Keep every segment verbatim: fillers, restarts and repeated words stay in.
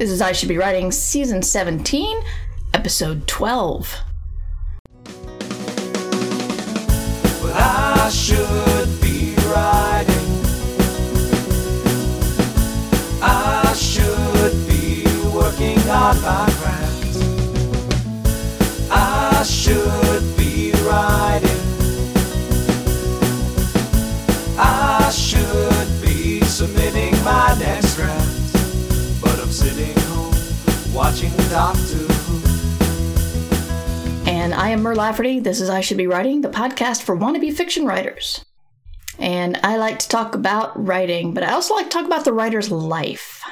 This is I Should Be Writing, Season seventeen, Episode twelve. Well, I should be writing. I should be working on my craft. I should be writing. I should be submitting my next draft. But I'm sitting home watching Doctor Who. And I am Mer Lafferty. This is I Should Be Writing, the podcast for wannabe fiction writers. And I like to talk about writing, but I also like to talk about the writer's life.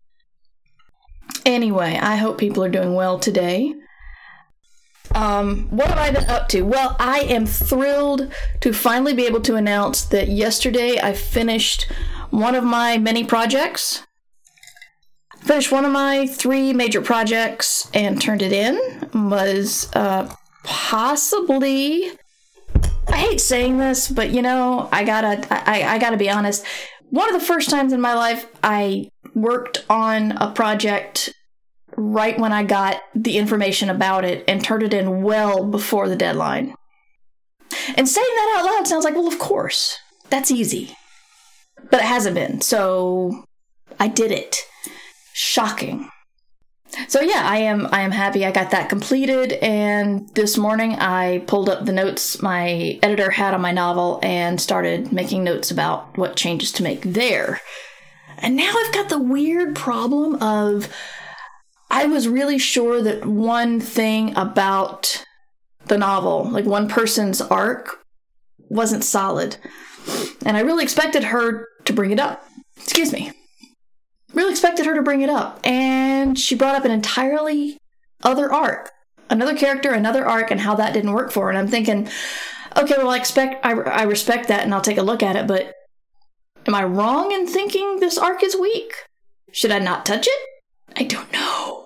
Anyway, I hope people are doing well today. Um, what have I been up to? Well, I am thrilled to finally be able to announce that yesterday I finished one of my many projects. Finished one of my three major projects and turned it in. Was uh, possibly, I hate saying this, but you know, I gotta, I, I gotta be honest. One of the first times in my life I worked on a project right when I got the information about it and turned it in well before the deadline. And saying that out loud sounds like, well, of course, that's easy. But it hasn't been, so I did it. Shocking. So yeah, I am I am happy I got that completed, and this morning I pulled up the notes my editor had on my novel and started making notes about what changes to make there. And now I've got the weird problem of I was really sure that one thing about the novel, like one person's arc, wasn't solid. And I really expected her to bring it up. Excuse me. Really expected her to bring it up, and she brought up an entirely other arc, another character, another arc, and how that didn't work for her. And I'm thinking, okay, well, I expect, I, I respect that, and I'll take a look at it. But am I wrong in thinking this arc is weak? Should I not touch it? I don't know.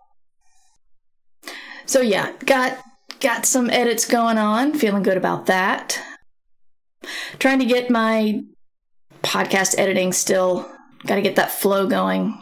So yeah, got got some edits going on. Feeling good about that. Trying to get my podcast editing still. Got to get that flow going.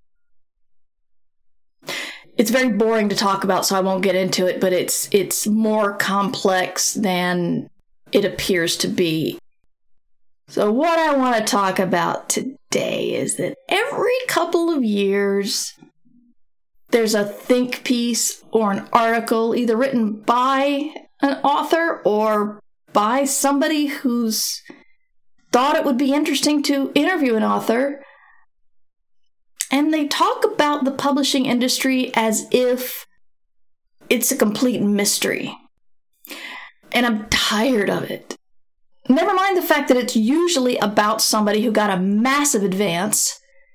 It's very boring to talk about, so I won't get into it, but it's it's more complex than it appears to be. So what I want to talk about today is that every couple of years, there's a think piece or an article either written by an author or by somebody who's thought it would be interesting to interview an author. And they talk about the publishing industry as if it's a complete mystery. And I'm tired of it. Never mind the fact that it's usually about somebody who got a massive advance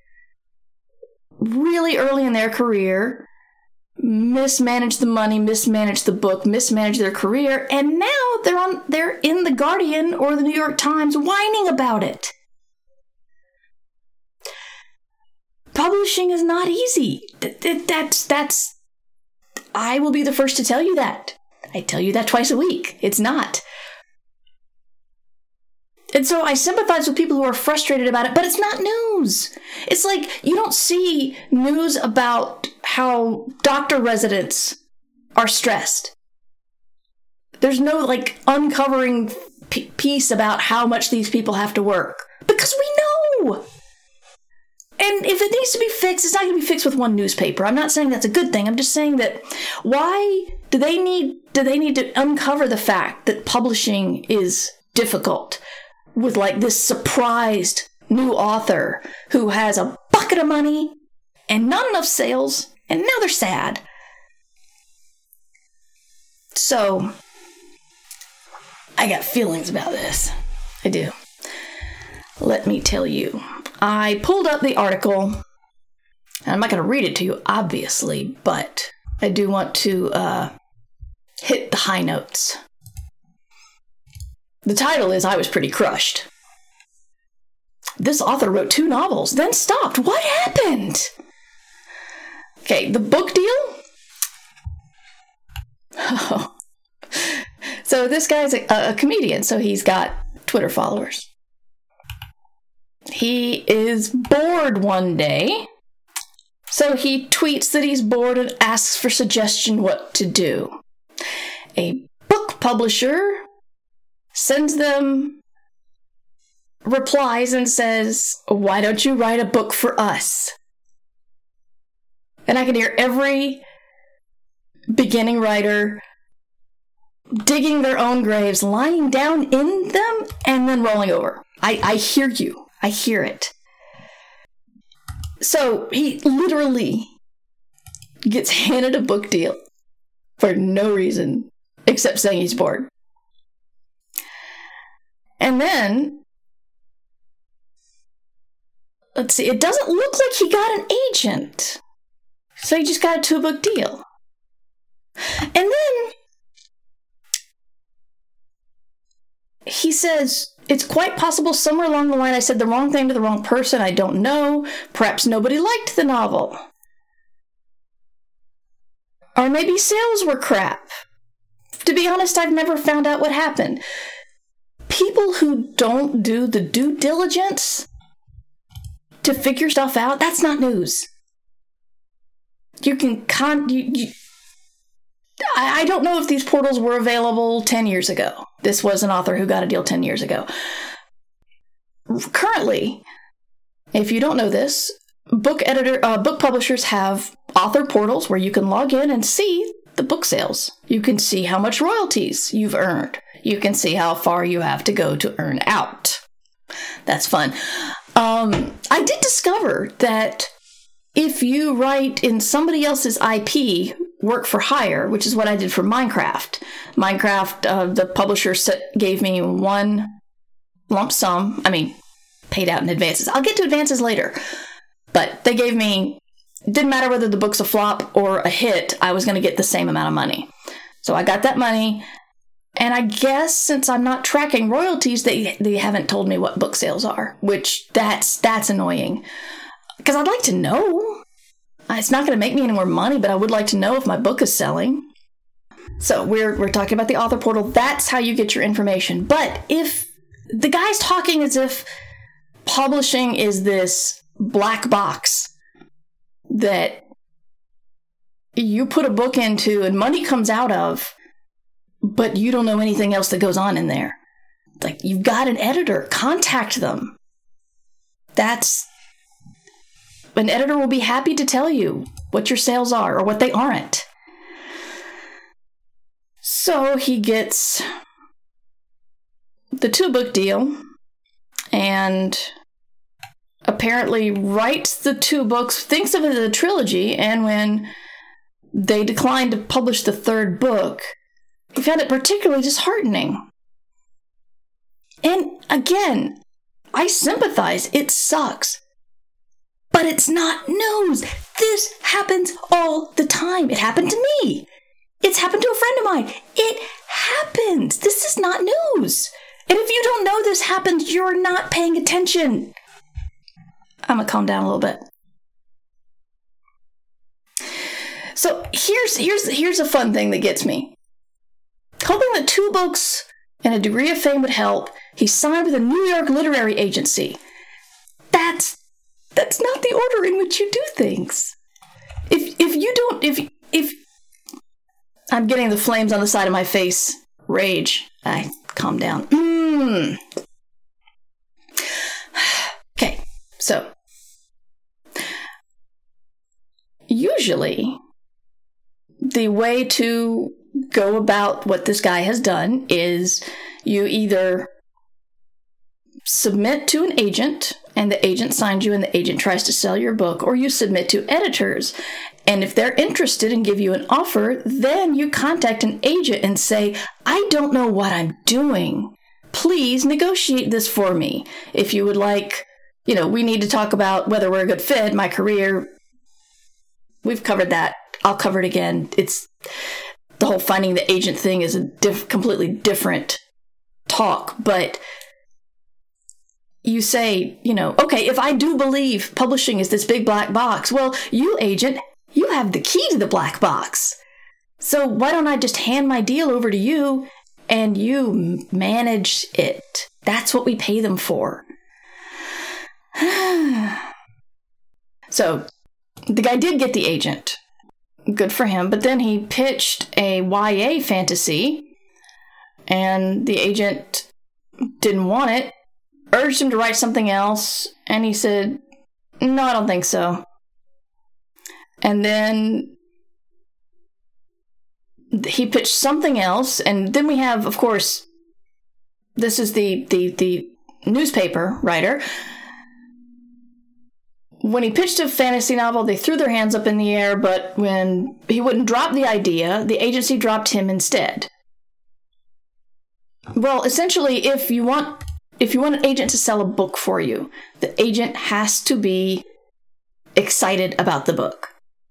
really early in their career, mismanaged the money, mismanaged the book, mismanaged their career, and now they're on they're in The Guardian or the New York Times whining about it. Publishing is not easy. That's, that's, I will be the first to tell you that. I tell you that twice a week. It's not. And so I sympathize with people who are frustrated about it, but it's not news. It's like you don't see news about how doctor residents are stressed. There's no, like, uncovering p- piece about how much these people have to work. Because we know! And if it needs to be fixed, it's not going to be fixed with one newspaper. I'm not saying that's a good thing. I'm just saying that why do they need do they need to uncover the fact that publishing is difficult with, like, this surprised new author who has a bucket of money and not enough sales, and now they're sad. So, I got feelings about this. I do. Let me tell you. I pulled up the article, and I'm not going to read it to you, obviously, but I do want to uh, hit the high notes. The title is I Was Pretty Crushed. This author wrote two novels, then stopped. What happened? Okay, the book deal? Oh. So this guy's a, a comedian, so he's got Twitter followers. He is bored one day, So he tweets that he's bored and asks for suggestion what to do. A book publisher sends them replies and says, "Why don't you write a book for us?" And I can hear every beginning writer digging their own graves, lying down in them, and then rolling over. I, I hear you. I hear it. So he literally gets handed a book deal for no reason except saying he's bored. And then, let's see, it doesn't look like he got an agent. So he just got a two-book deal. And then he says, "It's quite possible somewhere along the line I said the wrong thing to the wrong person. I don't know. Perhaps nobody liked the novel. Or maybe sales were crap. To be honest, I've never found out what happened." People who don't do the due diligence to figure stuff out, that's not news. You can con... You, you, I, I don't know if these portals were available ten years ago. This was an author who got a deal ten years ago. Currently, if you don't know this, book editor, uh, book publishers have author portals where you can log in and see the book sales. You can see how much royalties you've earned. You can see how far you have to go to earn out. That's fun. Um, I did discover that if you write in somebody else's I P, work for hire, which is what I did for Minecraft. Minecraft, uh, the publisher set, gave me one lump sum. I mean, paid out in advances. I'll get to advances later. But they gave me, didn't matter whether the book's a flop or a hit, I was going to get the same amount of money. So I got that money. And I guess since I'm not tracking royalties, they they haven't told me what book sales are, which that's that's annoying. Because I'd like to know. It's not going to make me any more money, but I would like to know if my book is selling. So we're we're talking about the author portal. That's how you get your information. But if the guy's talking as if publishing is this black box that you put a book into and money comes out of, but you don't know anything else that goes on in there. Like, you've got an editor, contact them. That's, an editor will be happy to tell you what your sales are or what they aren't. So he gets the two-book deal and apparently writes the two books, thinks of it as a trilogy, and when they declined to publish the third book, he found it particularly disheartening. And again, I sympathize. It sucks. But it's not news. This happens all the time. It happened to me. It's happened to a friend of mine. It happens. This is not news. And if you don't know this happens, you're not paying attention. I'm going to calm down a little bit. So here's here's here's a fun thing that gets me. Hoping that two books and a degree of fame would help, he signed with a New York literary agency. That's that's not the order in which you do things. If if you don't if if I'm getting the flames on the side of my face. Rage. I calm down. Mm. Okay, so usually the way to go about what this guy has done is you either submit to an agent and the agent signs you and the agent tries to sell your book, or you submit to editors. And if they're interested and give you an offer, then you contact an agent and say, I don't know what I'm doing. Please negotiate this for me. If you would like, you know, we need to talk about whether we're a good fit, my career. We've covered that. I'll cover it again. It's the whole finding the agent thing is a diff- completely different talk, but you say, you know, okay, if I do believe publishing is this big black box, well, you agent, you have the key to the black box. So why don't I just hand my deal over to you and you manage it? That's what we pay them for. So the guy did get the agent. Good for him. But then he pitched a Y A fantasy, and the agent didn't want it, urged him to write something else, and he said, no, I don't think so. And then he pitched something else, and then we have, of course, this is the, the, the newspaper writer. When he pitched a fantasy novel, they threw their hands up in the air, but when he wouldn't drop the idea, the agency dropped him instead. Well, essentially, if you want if you want an agent to sell a book for you, the agent has to be excited about the book.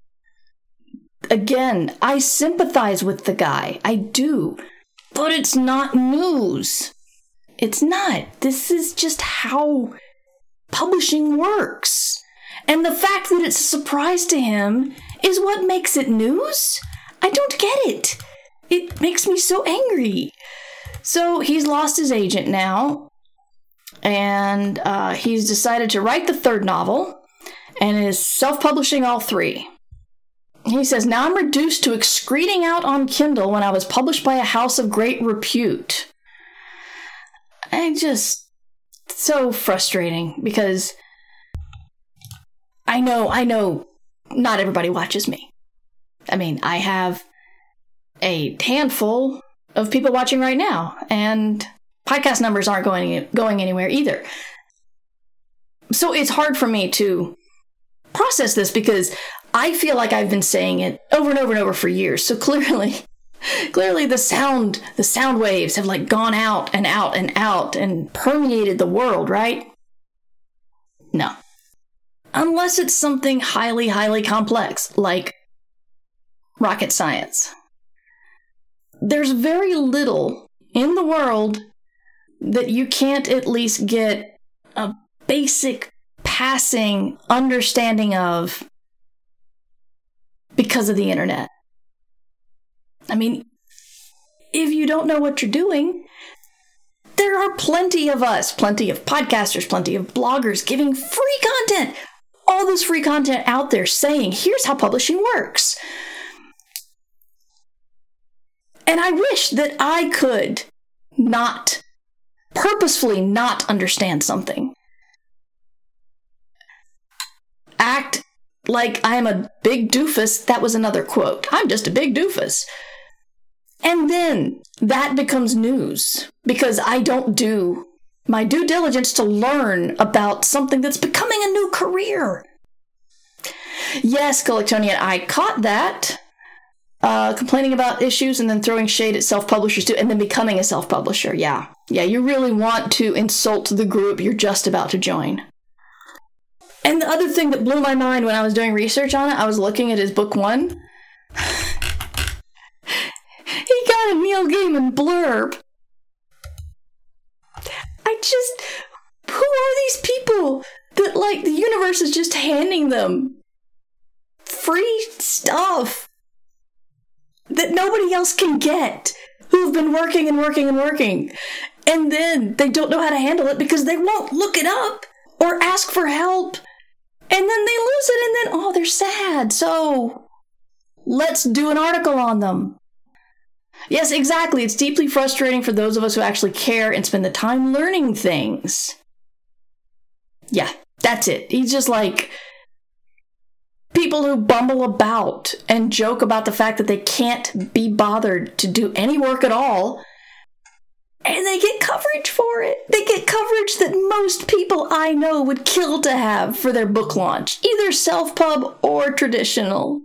Again, I sympathize with the guy. I do. But it's not news. It's not. This is just how publishing works. And the fact that it's a surprise to him is what makes it news? I don't get it. It makes me so angry. So he's lost his agent now, and uh, he's decided to write the third novel, and is self-publishing all three. He says, now I'm reduced to excreting out on Kindle when I was published by a house of great repute. I just, so frustrating, because I know, I know not everybody watches me. I mean, I have a handful of people watching right now, and podcast numbers aren't going going anywhere either. So it's hard for me to process this, because I feel like I've been saying it over and over and over for years. So clearly, clearly the sound, the sound waves have like gone out and out and out and permeated the world, right? No. Unless it's something highly, highly complex, like rocket science. There's very little in the world that you can't at least get a basic passing understanding of because of the internet. I mean, if you don't know what you're doing, there are plenty of us, plenty of podcasters, plenty of bloggers giving free content. All this free content out there saying, here's how publishing works. And I wish that I could not, purposefully not understand something. Act like I'm a big doofus. That was another quote. I'm just a big doofus. And then that becomes news because I don't do my due diligence to learn about something that's becoming a new career. Yes, Collectonian, I caught that. Uh, complaining about issues and then throwing shade at self-publishers too, and then becoming a self-publisher. Yeah. Yeah, you really want to insult the group you're just about to join. And the other thing that blew my mind when I was doing research on it, I was looking at his book one. He got a Neil Gaiman blurb. I just... Who are these people that, like, the universe is just handing them free stuff that nobody else can get, who've been working and working and working, and then they don't know how to handle it because they won't look it up or ask for help, and then they lose it, and then, oh, they're sad, so let's do an article on them. Yes, exactly. It's deeply frustrating for those of us who actually care and spend the time learning things. Yeah, that's it. He's just like people who bumble about and joke about the fact that they can't be bothered to do any work at all, and they get coverage for it. They get coverage that most people I know would kill to have for their book launch, either self-pub or traditional.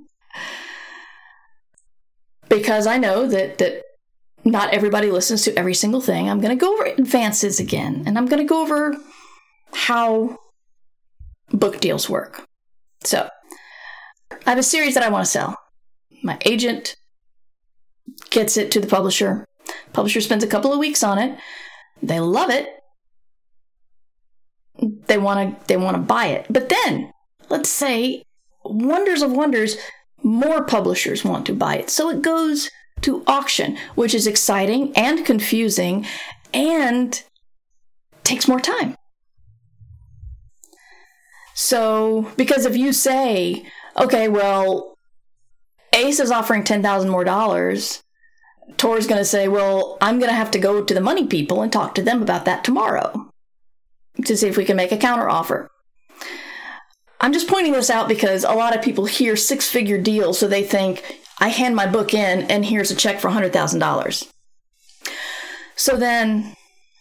Because I know that, that not everybody listens to every single thing. I'm going to go over advances again, and I'm going to go over how book deals work. So, I have a series that I want to sell. My agent gets it to the publisher. Publisher spends a couple of weeks on it. They love it. They want to they want to buy it. But then, let's say, wonders of wonders, more publishers want to buy it. So it goes to auction, which is exciting and confusing and takes more time. So, because if you say, okay, well, Ace is offering ten thousand dollars more dollars. Tor's going to say, well, I'm going to have to go to the money people and talk to them about that tomorrow to see if we can make a counteroffer. I'm just pointing this out because a lot of people hear six-figure deals, so they think, I hand my book in and here's a check for one hundred thousand dollars. So then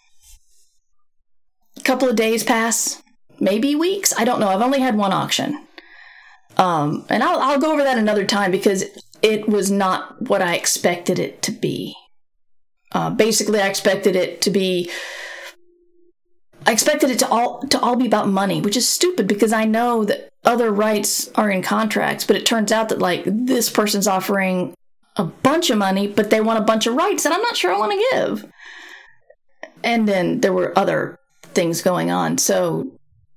a couple of days pass, maybe weeks. I don't know. I've only had one auction. Um, and I'll, I'll go over that another time because it was not what I expected it to be. Uh, basically, I expected it to be, I expected it to all to all be about money, which is stupid because I know that other rights are in contracts, but it turns out that like this person's offering a bunch of money, but they want a bunch of rights that I'm not sure I want to give. And then there were other things going on, so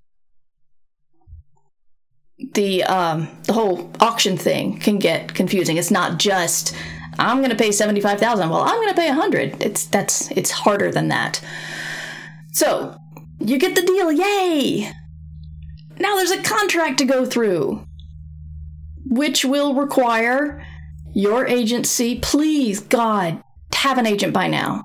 the um, the whole auction thing can get confusing. It's not just I'm going to pay seventy-five thousand dollars. Well, I'm going to pay one hundred thousand dollars. It's that's it's harder than that. So you get the deal, yay! Now there's a contract to go through, which will require your agency. Please, God, have an agent by now.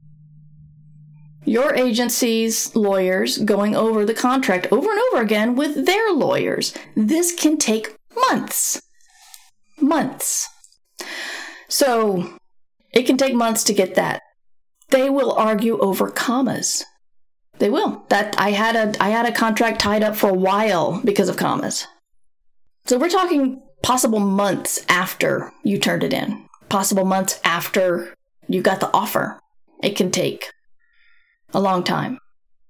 Your agency's lawyers going over the contract over and over again with their lawyers. This can take months. Months. So, it can take months to get that. They will argue over commas. They will. That I had a I had a contract tied up for a while because of commas. So we're talking possible months after you turned it in. Possible months after you got the offer. It can take a long time.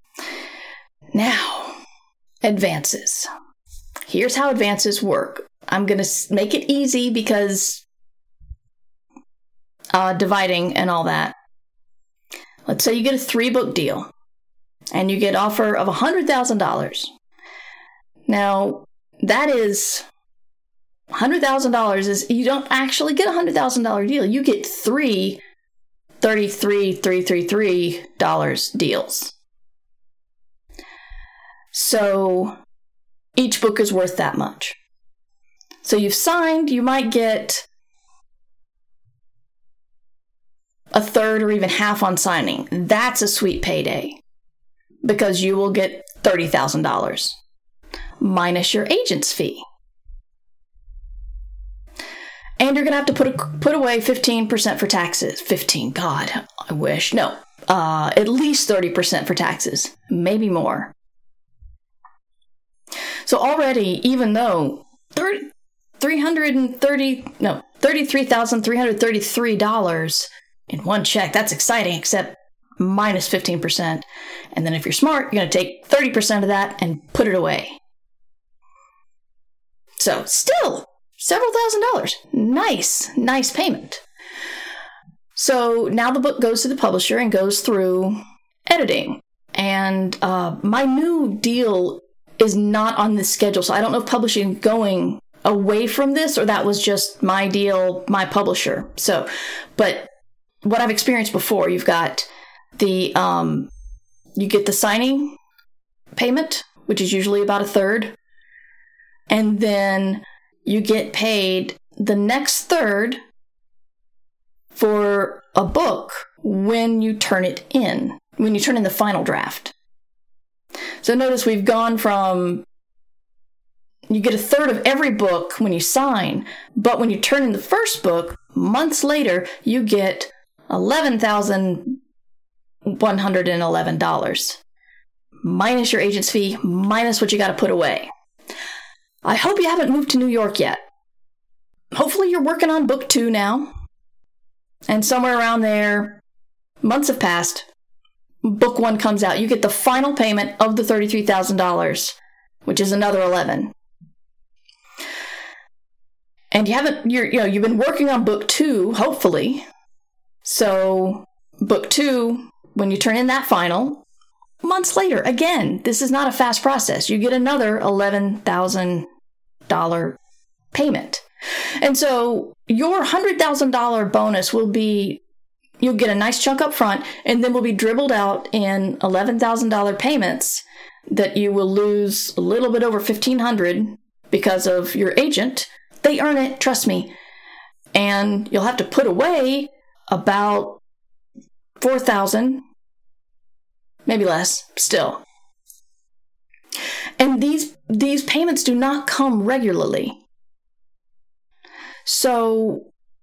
Now, advances. Here's how advances work. I'm going to make it easy because uh, dividing and all that. Let's say you get a three-book deal and you get an offer of one hundred thousand dollars. Now, that is one hundred thousand dollars is you don't actually get a one hundred thousand dollars deal. You get three thirty-three thousand three hundred thirty-three dollars deals. So each book is worth that much. So you've signed, you might get a third or even half on signing. That's a sweet payday because you will get thirty thousand dollars minus your agent's fee. And you're going to have to put a, put away fifteen percent for taxes. fifteen, God, I wish. No, uh, at least thirty percent for taxes. Maybe more. So already, even though three hundred thirty, no, thirty-three thousand three hundred thirty-three dollars in one check, that's exciting, except minus fifteen percent. And then if you're smart, you're going to take thirty percent of that and put it away. So still, several thousand dollars. Nice, nice payment. So now the book goes to the publisher and goes through editing. And uh, my new deal is not on this schedule, so I don't know if publishing is going away from this or that was just my deal, my publisher. So, but what I've experienced before, you've got the, um, you get the signing payment, which is usually about a third. And then you get paid the next third for a book when you turn it in, when you turn in the final draft. So notice we've gone from, you get a third of every book when you sign, but when you turn in the first book, months later, you get eleven thousand one hundred eleven dollars minus your agent's fee, minus what you got to put away. I hope you haven't moved to New York yet. Hopefully you're working on book two now. And somewhere around there, months have passed. Book one comes out. You get the final payment of the thirty-three thousand dollars, which is another eleven. And you haven't, you're, you know, you've been working on book two, hopefully. So book two, when you turn in that final, months later, again, this is not a fast process. You get another eleven thousand dollars payment. And so your one hundred thousand dollars bonus will be, you'll get a nice chunk up front, and then will be dribbled out in eleven thousand dollars payments that you will lose a little bit over fifteen hundred dollars because of your agent. They earn it, trust me. And you'll have to put away about four thousand dollars, maybe less, still. And these these payments do not come regularly. So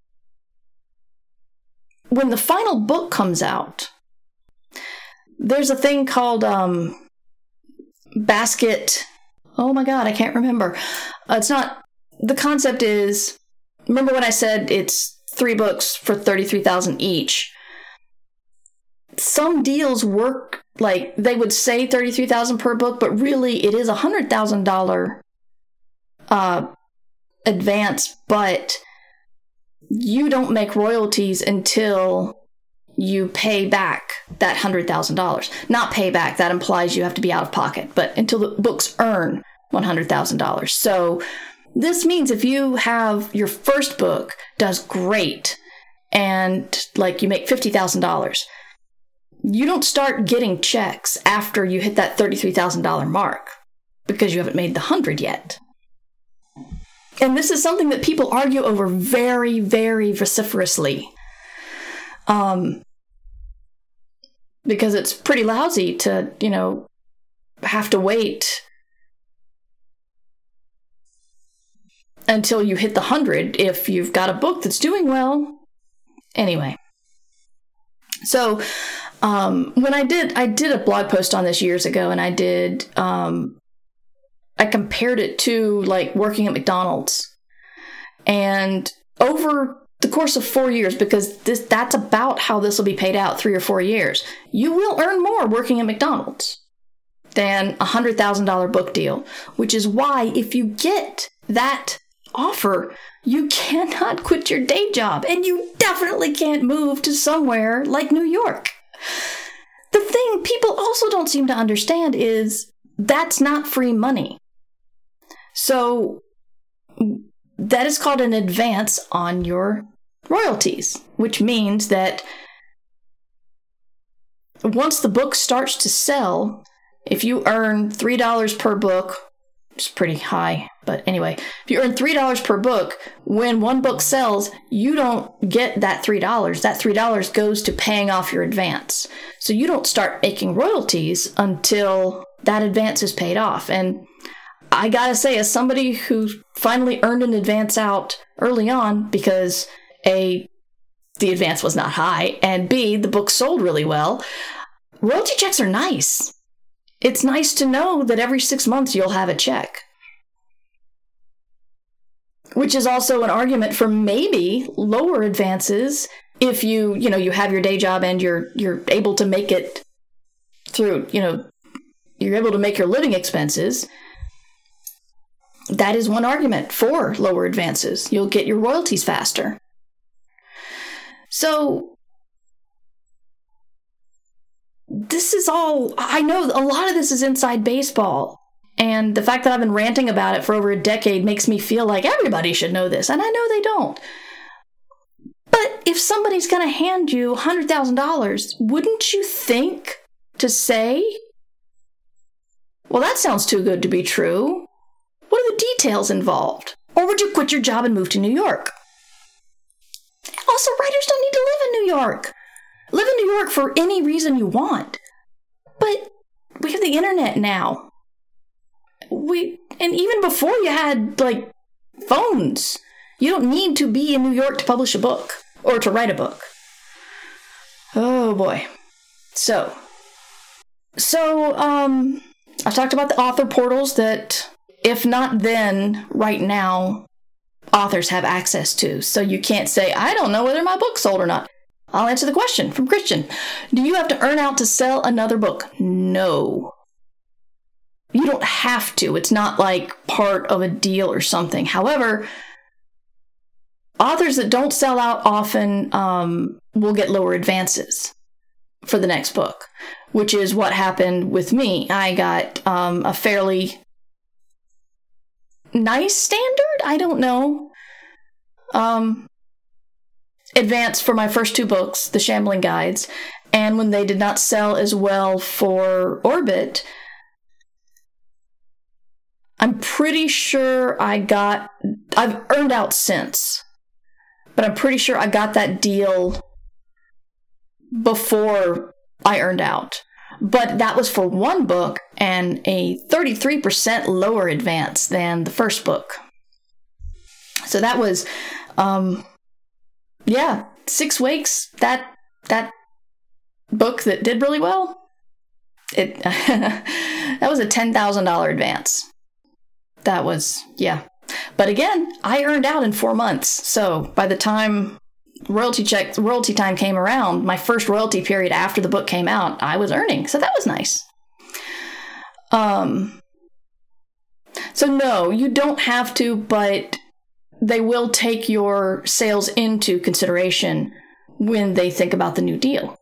when the final book comes out, there's a thing called um, basket. Oh my God, I can't remember. Uh, it's not, the concept is, remember when I said it's three books for thirty-three thousand dollars each? Some deals work like they would say thirty-three thousand dollars per book, but really it is a one hundred thousand dollars uh, advance, but you don't make royalties until you pay back that one hundred thousand dollars. Not pay back, that implies you have to be out of pocket, but until the books earn one hundred thousand dollars. So this means if you have your first book does great and like you make fifty thousand dollars, you don't start getting checks after you hit that thirty-three thousand dollars mark because you haven't made the one hundred yet. And this is something that people argue over very, very vociferously. Um, because it's pretty lousy to, you know, have to wait until you hit the one hundred if you've got a book that's doing well. Anyway. So, um, when I did, I did a blog post on this years ago, and I did, um, I compared it to like working at McDonald's. And over the course of four years, because this that's about how this will be paid out, three or four years, you will earn more working at McDonald's than a one hundred thousand dollars book deal, which is why if you get that offer, you cannot quit your day job, and you definitely can't move to somewhere like New York. The thing people also don't seem to understand is that's not free money. So that is called an advance on your royalties, which means that once the book starts to sell, if you earn three dollars per book, it's pretty high, but anyway, if you earn three dollars per book, when one book sells, you don't get that three dollars. That three dollars goes to paying off your advance. So you don't start making royalties until that advance is paid off. And I gotta say, as somebody who finally earned an advance out early on, because A, the advance was not high, and B, the book sold really well, royalty checks are nice. It's nice to know that every six months you'll have a check. Which is also an argument for maybe lower advances if you, you know, you have your day job and you're you're able to make it through, you know, you're able to make your living expenses. That is one argument for lower advances. You'll get your royalties faster. So this is all, I know a lot of this is inside baseball. And the fact that I've been ranting about it for over a decade makes me feel like everybody should know this. And I know they don't. But if somebody's going to hand you one hundred thousand dollars, wouldn't you think to say, well, that sounds too good to be true. What are the details involved? Or would you quit your job and move to New York? Also, writers don't need to live in New York. Live in New York for any reason you want. But we have the internet now. We and even before you had, like, phones, you don't need to be in New York to publish a book or to write a book. Oh, boy. So, so, um, I've talked about the author portals that, if not then, right now, authors have access to. So you can't say, I don't know whether my book sold or not. I'll answer the question from Christian. Do you have to earn out to sell another book? No. You don't have to. It's not like part of a deal or something. However, authors that don't sell out often um, will get lower advances for the next book, which is what happened with me. I got um, a fairly nice standard, I don't know, um, advance for my first two books, The Shambling Guides, and when they did not sell as well for Orbit, I'm pretty sure I got, I've earned out since, but I'm pretty sure I got that deal before I earned out. But that was for one book and a thirty-three percent lower advance than the first book. So that was, um, yeah, Six Wakes, that, that book that did really well. It, that was a ten thousand dollars advance. That was, yeah. But again, I earned out in four months. So by the time royalty check, royalty time came around, my first royalty period after the book came out, I was earning. So that was nice. Um, so no, you don't have to, but they will take your sales into consideration when they think about the new deal.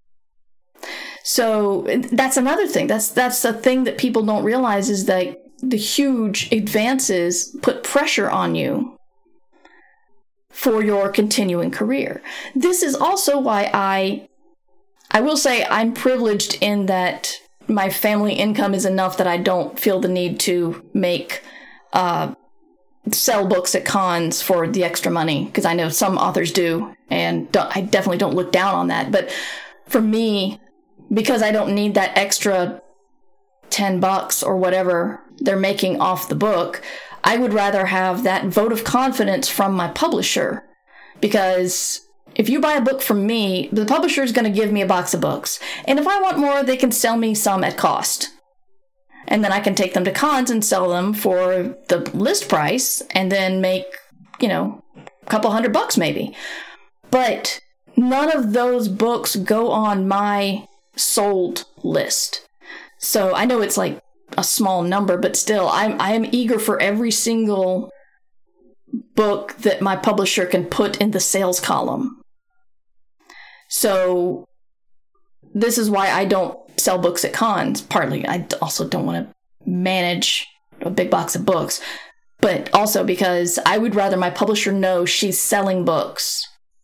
So that's another thing. That's, that's the thing that people don't realize is that the huge advances put pressure on you for your continuing career. This is also why I, I will say I'm privileged in that my family income is enough that I don't feel the need to make, uh, sell books at cons for the extra money, because I know some authors do, and don't, I definitely don't look down on that. But for me, because I don't need that extra ten bucks or whatever they're making off the book, I would rather have that vote of confidence from my publisher. Because if you buy a book from me, the publisher is going to give me a box of books. And if I want more, they can sell me some at cost. And then I can take them to cons and sell them for the list price and then make, you know, a couple hundred bucks maybe. But none of those books go on my sold list. So I know it's like a small number, but still, I'm I am eager for every single book that my publisher can put in the sales column. So this is why I don't sell books at cons. Partly, I also don't want to manage a big box of books, but also because I would rather my publisher know she's selling books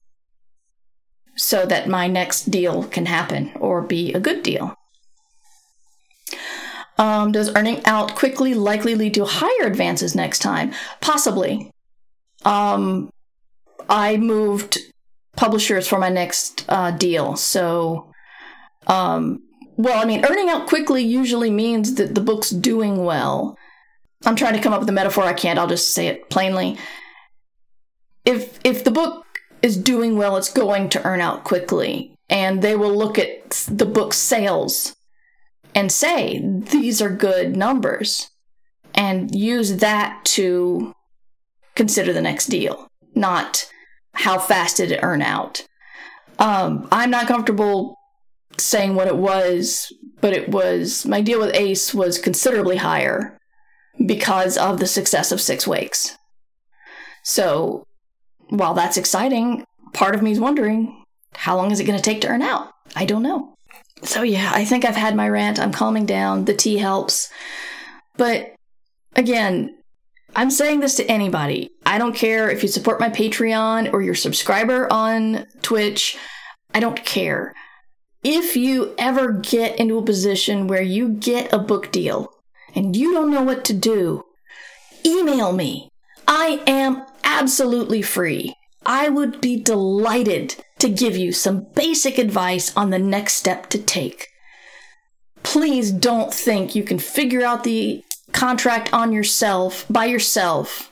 so that my next deal can happen or be a good deal. Um, does earning out quickly likely lead to higher advances next time? Possibly. Um, I moved publishers for my next uh, deal. So, um, well, I mean, earning out quickly usually means that the book's doing well. I'm trying to come up with a metaphor. I can't. I'll just say it plainly. If if the book is doing well, it's going to earn out quickly. And they will look at the book's sales and say, these are good numbers, and use that to consider the next deal, not how fast did it earn out. Um, I'm not comfortable saying what it was, but it was, my deal with Ace was considerably higher because of the success of Six Wakes. So while that's exciting, part of me is wondering, how long is it going to take to earn out? I don't know. So yeah, I think I've had my rant. I'm calming down. The tea helps. But again, I'm saying this to anybody. I don't care if you support my Patreon or you're a subscriber on Twitch. I don't care. If you ever get into a position where you get a book deal and you don't know what to do, email me. I am absolutely free. I would be delighted to give you some basic advice on the next step to take. Please don't think you can figure out the contract on yourself, by yourself,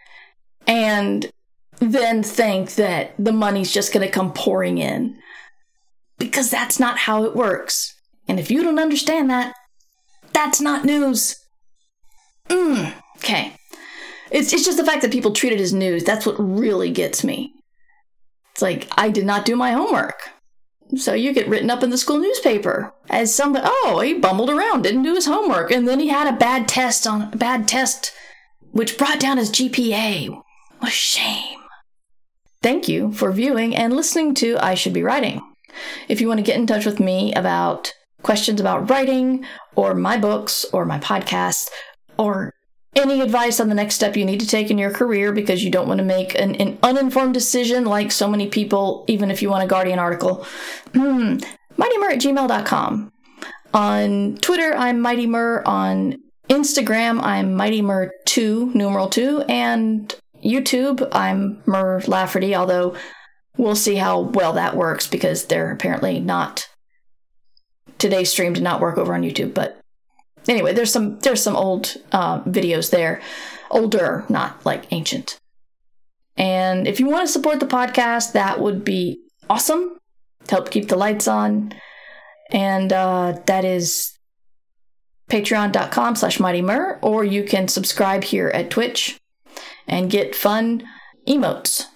and then think that the money's just going to come pouring in. Because that's not how it works. And if you don't understand that, that's not news. Mm, okay. It's it's just the fact that people treat it as news. That's what really gets me. It's like, I did not do my homework. So you get written up in the school newspaper as somebody, oh, he bumbled around, didn't do his homework, and then he had a bad test on a bad test, which brought down his G P A. What a shame. Thank you for viewing and listening to I Should Be Writing. If you want to get in touch with me about questions about writing, or my books, or my podcast, or any advice on the next step you need to take in your career because you don't want to make an, an uninformed decision like so many people, even if you want a Guardian article, hmm, mighty mur at gmail dot com. On Twitter, I'm Mighty Mur. On Instagram, I'm Mighty Mer two, numeral two, and YouTube, I'm Mer Lafferty, although we'll see how well that works because they're apparently not, today's stream did not work over on YouTube, but anyway, there's some there's some old uh, videos there, older, not like ancient. And if you want to support the podcast, that would be awesome to help keep the lights on. And uh, that is patreon.com slash Mighty Mer, or you can subscribe here at Twitch and get fun emotes.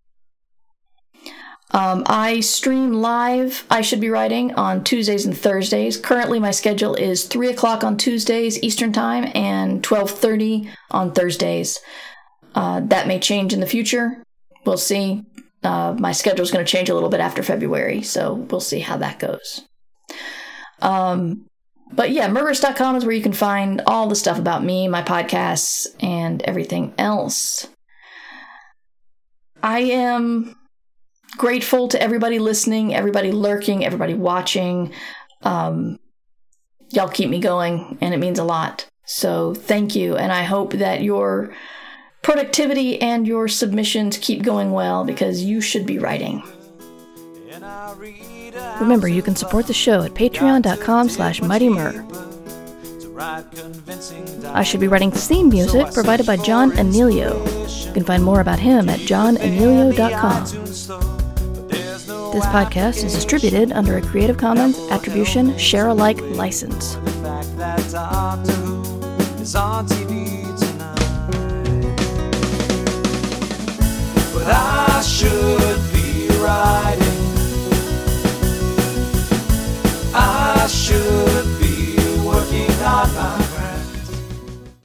Um, I stream live, I should be writing, on Tuesdays and Thursdays. Currently, my schedule is three o'clock on Tuesdays Eastern Time and twelve thirty on Thursdays. Uh, that may change in the future. We'll see. Uh, my schedule is going to change a little bit after February, so we'll see how that goes. Um, but yeah, Merverse dot com is where you can find all the stuff about me, my podcasts, and everything else. I am grateful to everybody listening, everybody lurking, everybody watching. Um, y'all keep me going, and it means a lot. So thank you, and I hope that your productivity and your submissions keep going well, because you should be writing. Remember, you can support the show at patreon.com slash Mighty Mer. I Should Be Writing theme music provided by John Anelio. You can find more about him at john anelio dot com. This podcast is distributed under a Creative Commons Attribution Share-alike license. The fact that Doctor Who is on T V